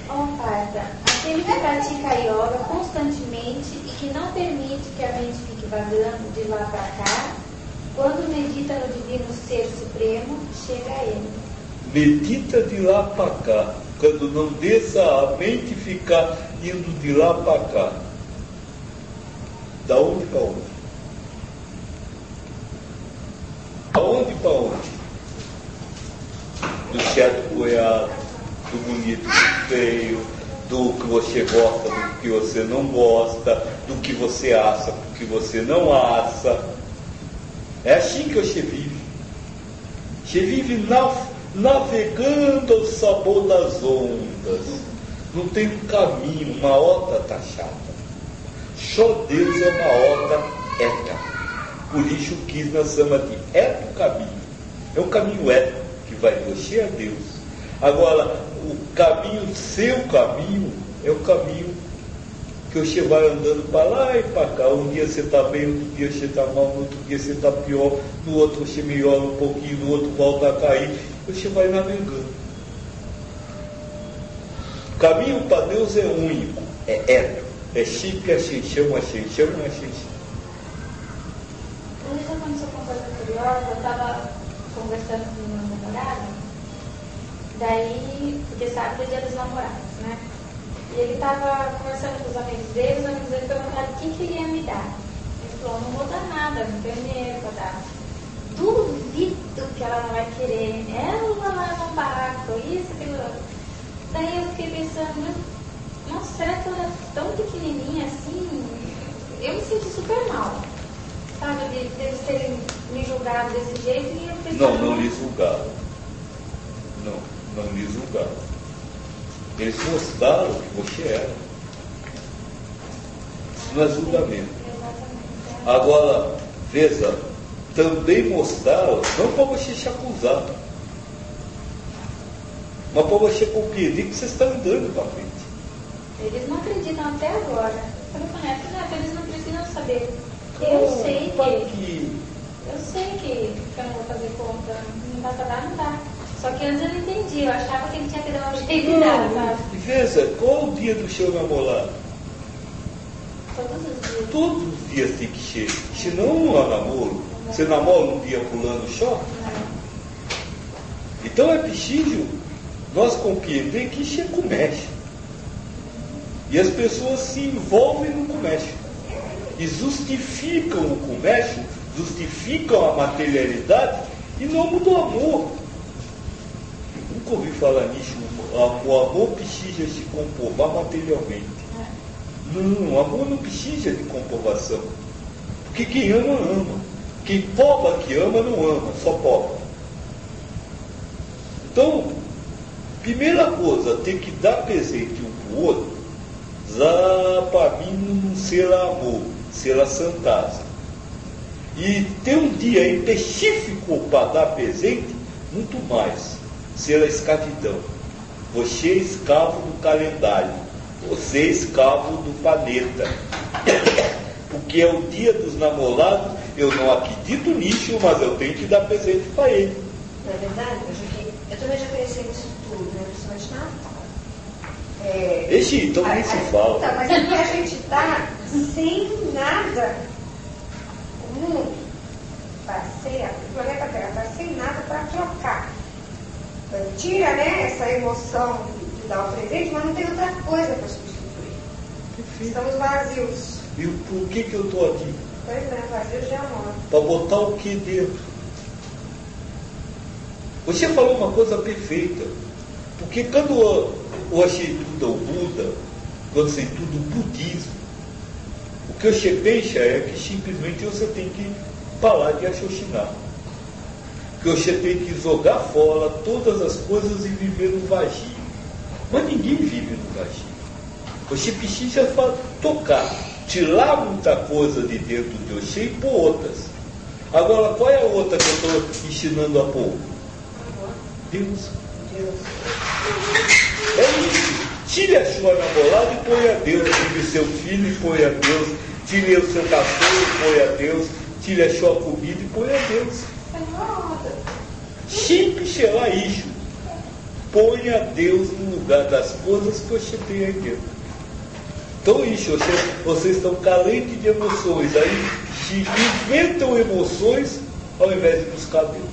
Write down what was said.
Ó, Parta, aquele que pratica yoga constantemente e que não permite que a mente fique vagando de lá para cá, quando medita no Divino Ser Supremo, chega a ele. Medita de lá para cá, quando não deixa a mente ficar indo de lá para cá. Da onde para onde? Da onde para onde? Do certo para o errado, do bonito para o feio, do que você gosta, do que você não gosta, do que você acha, do que você não acha. É assim que você vive. Você vive navegando ao sabor das ondas. Não tem um caminho, uma ota está chata. Só Deus é uma ota eta. Por isso o Krishna chama de eto caminho. É um caminho eto que vai você a Deus. Agora, o caminho, seu caminho, é o caminho que você vai andando para lá e para cá. Um dia você está bem, outro dia você está mal, no outro dia você está pior, no outro você melhora um pouquinho, no outro volta a cair. Você vai navegando. O caminho para Deus é único, é eto, é chique, é xixão, é xixão, é xixão. Quando isso aconteceu com coisa curiosa, eu estava conversando com o meu namorado, daí, porque sábado é dia dos namorados, né? E ele estava conversando com os amigos dele perguntaram o que ele ia me dar. Ele falou, não vou dar nada, não tenho dinheiro para dar. Duvido que ela não vai querer. Ela lá no barraco, isso, aquilo. Daí eu fiquei pensando, nossa, será que ela é tão pequenininha assim? Eu me senti super mal, sabe, de eles terem me julgado desse jeito. E eu pensava, não lhe julgaram. Não lhe julgaram. Eles mostraram o que você era. Isso não é julgamento. Agora, veja, também mostraram, não para você se acusar, mas para você compreender que você está andando para frente. Eles não acreditam até agora. Eu falei, eles não precisam saber. Eu sei que eu não vou fazer conta. Não dá para dar, não dá. Só que antes eu não entendi, eu achava que ele tinha que dar um jeito de dar, sabe? E veja, qual o dia do seu namorado? Todos os dias. Todos os dias tem que ser. Senão não há namoro. Você namora um dia pulando só? Então é preciso nós compreender que isso é comércio. E as pessoas se envolvem no comércio. E justificam o comércio, justificam a materialidade em nome do amor. Nunca ouvi falar nisso. O amor precisa se comprovar materialmente. Não, o amor não precisa de comprovação. Porque quem ama, ama. Quem pobre que ama, não ama, só pobre. Então, primeira coisa, tem que dar presente um para o outro. Para mim não será amor, será santasa. E ter um dia específico para dar presente, muito mais. Será escravidão. Você é escravo do calendário. Você é escravo do planeta. Porque é o dia dos namorados, eu não acredito nisso, mas eu tenho que dar presente para ele. Não é verdade? Eu também já pensei nisso tudo, né? Principalmente Natal. Esse então nem se fala. Então, mas é porque a gente está sem nada. O mundo passeia, o planeta Terra está sem nada para trocar. Tira, né, essa emoção de dar o presente, mas não tem outra coisa para substituir. Perfeito. Estamos vazios. E por que eu estou aqui? Pois é, vazios de amor. Para botar o que dentro? Você falou uma coisa perfeita. Porque quando você estuda o Buda, quando você estuda o budismo, o que você pensa é que simplesmente você tem que parar de raciocinar. Que você tem que jogar fora todas as coisas e viver no vazio. Mas ninguém vive no vazio. Você precisa tocar, tirar muita coisa de dentro de você e pôr outras. Agora, qual é a outra que eu estou ensinando há pouco? Deus. É isso. Tire a sua namorada e põe a Deus. Tire seu filho e põe a Deus. Tire o seu cachorro e põe a Deus. Tire a sua comida e põe a Deus. Sempre será isso. ponha Deus no lugar das coisas que você tem aí dentro. Então isso, vocês estão carentes de emoções, aí inventam emoções ao invés de buscar Deus.